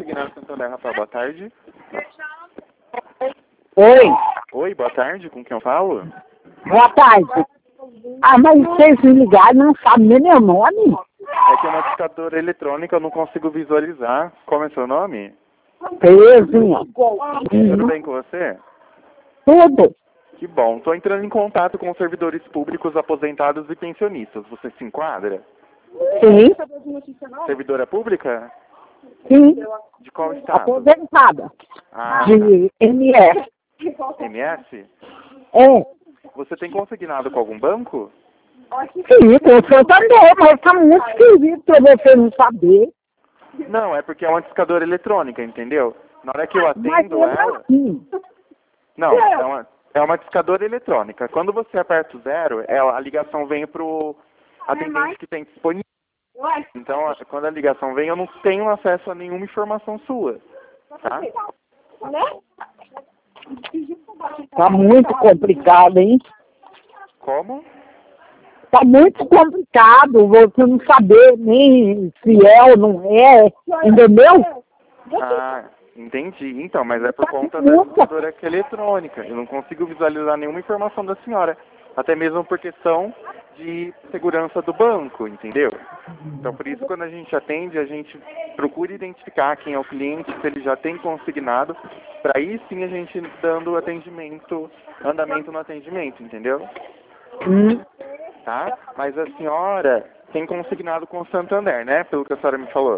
Consignado Santander, Rafael, boa tarde. Oi, Oi, boa tarde, com quem eu falo? boa tarde. Ah, mas vocês me ligaram não sabem nem meu nome? É que é uma discadora eletrônica, eu não consigo visualizar. Como é seu nome? Terezinha. Tudo bem com você? Tudo. Que bom. Estou entrando em contato com os servidores públicos aposentados e pensionistas. Você se enquadra? Sim, Servidora pública? sim. De qual estado? Aposentada. Ah, De MS. MS? É. Você tem consignado com algum banco? Sim, com o seu também, mas tá muito esquisito pra você não saber. Não, é porque é uma discadora eletrônica, entendeu? Na hora que eu Mas atendo é ela... assim. Não, é uma discadora eletrônica. Quando você aperta o 0, a ligação vem pro atendente que tem disponível. Então, quando a ligação vem, eu não tenho acesso a nenhuma informação sua, tá? Tá muito complicado, hein? Como? Tá muito complicado você não saber nem se é ou não é, entendeu? Ah, entendi. Então, mas é por Tá conta da muito. discadora que é eletrônica. Eu não consigo visualizar nenhuma informação da senhora. Até mesmo por questão de segurança do banco, entendeu? Então, por isso, quando a gente atende, a gente procura identificar quem é o cliente, se ele já tem consignado, para aí sim a gente dando atendimento, andamento no atendimento, entendeu? Tá? Mas a senhora tem consignado com o Santander, né? Pelo que a senhora me falou.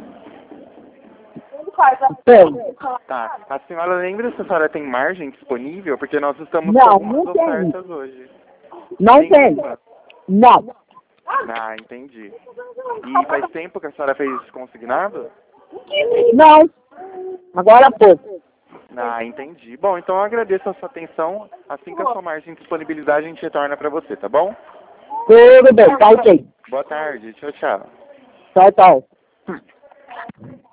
Tem. Tá. A senhora lembra se a senhora tem margem disponível? Porque nós estamos com Não, algumas não tem. ofertas hoje. Não tem. Nenhuma? Não. Ah, entendi. E faz tempo que a senhora fez esse consignado? Não. Agora há pouco. Ah, entendi. Bom, então eu agradeço a sua atenção. Assim que a sua margem de disponibilidade, a gente retorna para você, tá bom? Tudo bem, tá ok. Boa tarde. Tchau, tchau. Tchau, tchau.